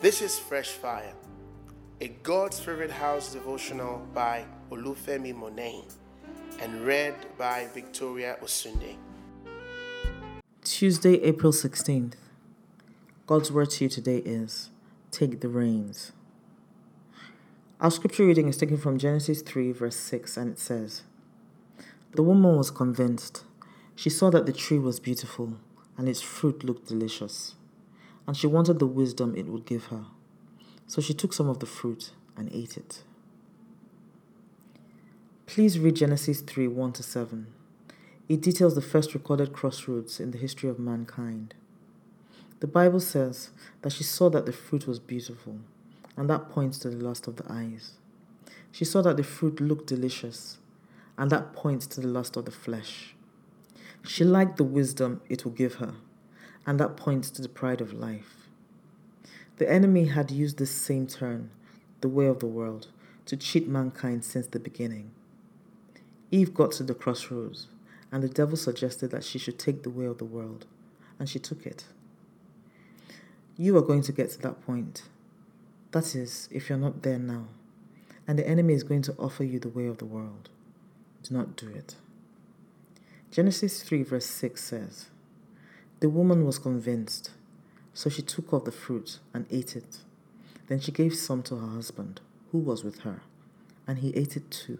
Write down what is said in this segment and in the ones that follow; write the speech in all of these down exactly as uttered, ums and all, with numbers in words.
This is Fresh Fire, a God's Favorite House devotional by Olufemi Monain and read by Victoria Osunde. Tuesday, April sixteenth. God's word to you today is, take the reins. Our scripture reading is taken from Genesis three, verse six, and it says, The woman was convinced. She saw that the tree was beautiful, and its fruit looked delicious, and she wanted the wisdom it would give her. So she took some of the fruit and ate it. Please read Genesis three, one to seven. It details the first recorded crossroads in the history of mankind. The Bible says that she saw that the fruit was beautiful, and that points to the lust of the eyes. She saw that the fruit looked delicious, and that points to the lust of the flesh. She liked the wisdom it will give her, and that points to the pride of life. The enemy had used this same turn, the way of the world, to cheat mankind since the beginning. Eve got to the crossroads, and the devil suggested that she should take the way of the world, and she took it. You are going to get to that point. That is, if you're not there now, and the enemy is going to offer you the way of the world. Do not do it. Genesis three, verse six says, The woman was convinced, so she took of the fruit and ate it. Then she gave some to her husband, who was with her, and he ate it too.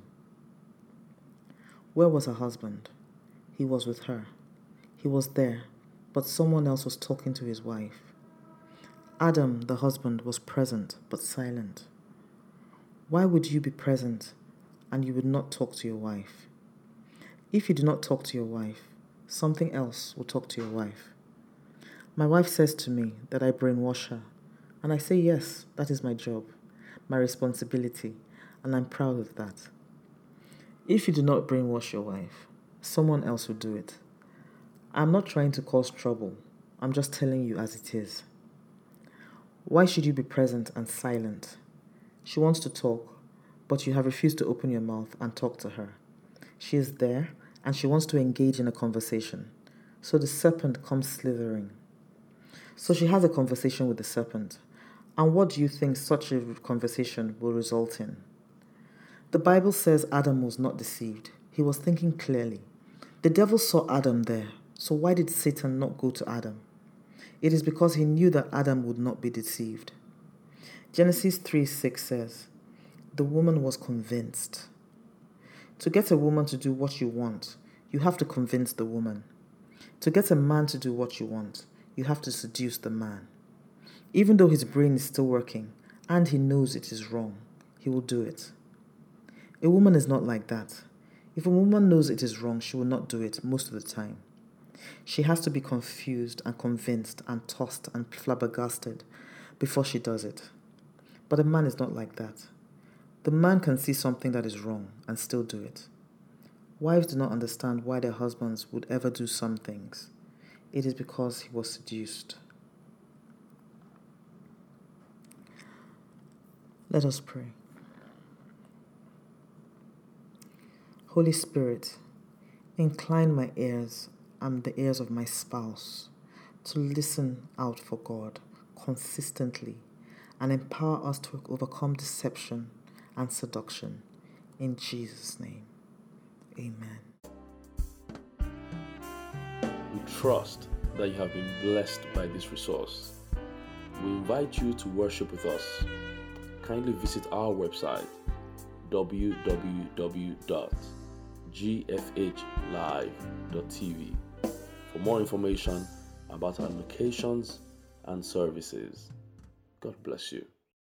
Where was her husband? He was with her. He was there, but someone else was talking to his wife. Adam, the husband, was present, but silent. Why would you be present and you would not talk to your wife? If you do not talk to your wife, something else will talk to your wife. My wife says to me that I brainwash her, and I say yes, that is my job, my responsibility, and I'm proud of that. If you do not brainwash your wife, someone else will do it. I'm not trying to cause trouble, I'm just telling you as it is. Why should you be present and silent? She wants to talk, but you have refused to open your mouth and talk to her. She is there, and she wants to engage in a conversation. So the serpent comes slithering. So she has a conversation with the serpent. And what do you think such a conversation will result in? The Bible says Adam was not deceived. He was thinking clearly. The devil saw Adam there. So why did Satan not go to Adam? It is because he knew that Adam would not be deceived. Genesis three six says, The woman was convinced. To get a woman to do what you want, you have to convince the woman. To get a man to do what you want, you have to seduce the man. Even though his brain is still working and he knows it is wrong, he will do it. A woman is not like that. If a woman knows it is wrong, she will not do it most of the time. She has to be confused and convinced and tossed and flabbergasted before she does it. But a man is not like that. The man can see something that is wrong and still do it. Wives do not understand why their husbands would ever do some things. It is because he was seduced. Let us pray. Holy Spirit, incline my ears and the ears of my spouse to listen out for God consistently and empower us to overcome deception and seduction. In Jesus' name, amen. We trust that you have been blessed by this resource. We invite you to worship with us. Kindly visit our website w w w dot g f h live dot t v for more information about our locations and services. God bless you.